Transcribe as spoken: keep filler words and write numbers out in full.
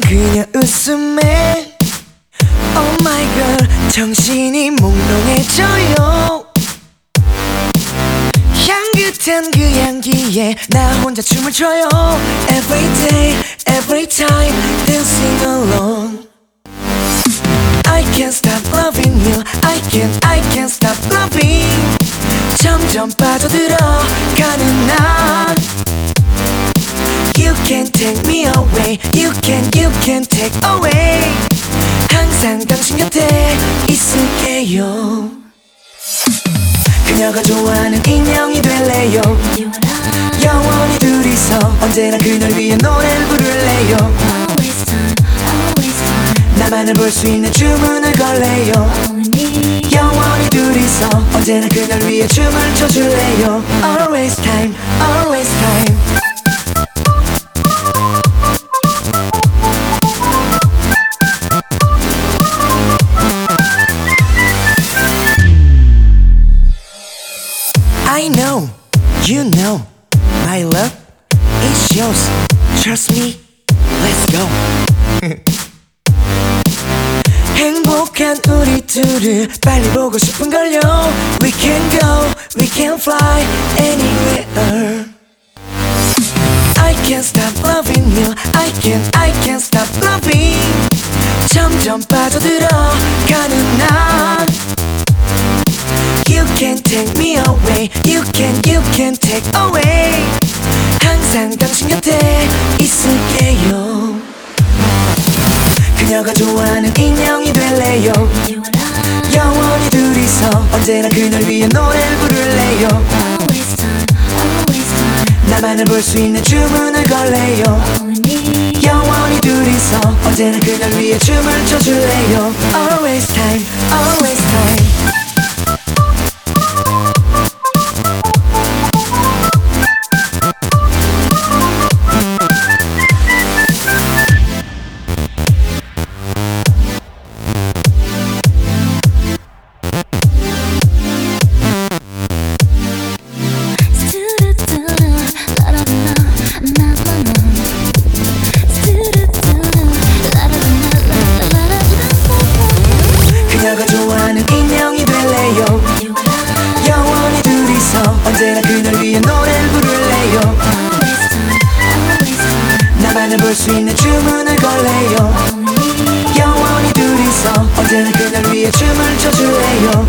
그녀 웃음에 Oh my girl 정신이 몽롱해져요. 향긋한 그 향기에 나 혼자 춤을 춰요. Every day, every time dancing alone. I can't stop loving you. I can't, I can't stop loving. 점점 빠져들어 가는 나. You can't take me away. You can't, you can't take away. 항상 당신 곁에 있을게요. 그녀가 좋아하는 인형이 될래요. 영원히 둘이서 언제나 그녀를 위해 노래를 부를래요. 나만을 볼 수 있는 주문을 걸래요. 영원히 둘이서 언제나 그녀를 위해 춤을 춰줄래요. Always time, always time. I know, you know, my love is yours. Trust me, let's go. 행복한 우리 둘을 빨리 보고 싶은걸요. We can go, we can fly anywhere. I can't stop loving you. I can't, I can't stop loving. 점점 빠져들어 가는 나. You can't take me away. You can't, you can't take away. 항상 당신 곁에 있을게요. 그녀가 좋아하는 인형이 될래요. 영원히 둘이서 언제나 그녀를 위해 노래를 부를래요. 나만을 볼 수 있는 주문을 걸래요. 영원히 둘이서 언제나 그녀를 위해 춤을 춰줄래요. Always time, always time. 그녀가 좋아하는 인형이 될래요. 영원히 둘이서 언제나 그녀를 위해 노래를 부를래요. 나만을 볼 수 있는 주문을 걸래요. 영원히 둘이서 언제나 그녀를 위해 춤을 춰줄래요.